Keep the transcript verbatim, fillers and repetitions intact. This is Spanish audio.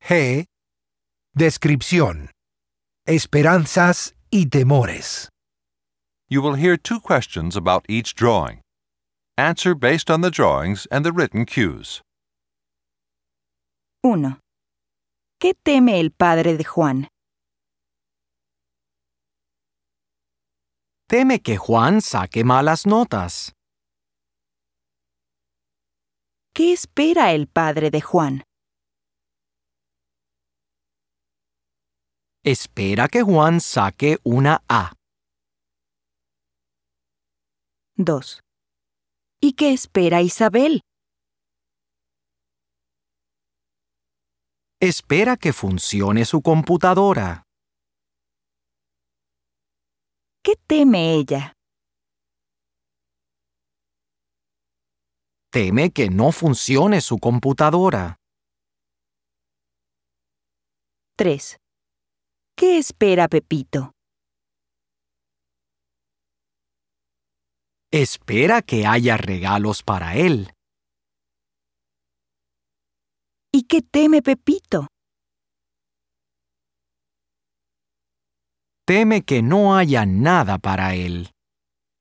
G. Descripción. Esperanzas y temores. You will hear two questions about each drawing. Answer based on the drawings and the written cues. uno. ¿Qué teme el padre de Juan? Teme que Juan saque malas notas. ¿Qué espera el padre de Juan? Espera que Juan saque una A. dos. ¿Y qué espera Isabel? Espera que funcione su computadora. ¿Qué teme ella? Teme que no funcione su computadora. tres. ¿Qué espera Pepito? Espera que haya regalos para él. ¿Y qué teme Pepito? Teme que no haya nada para él.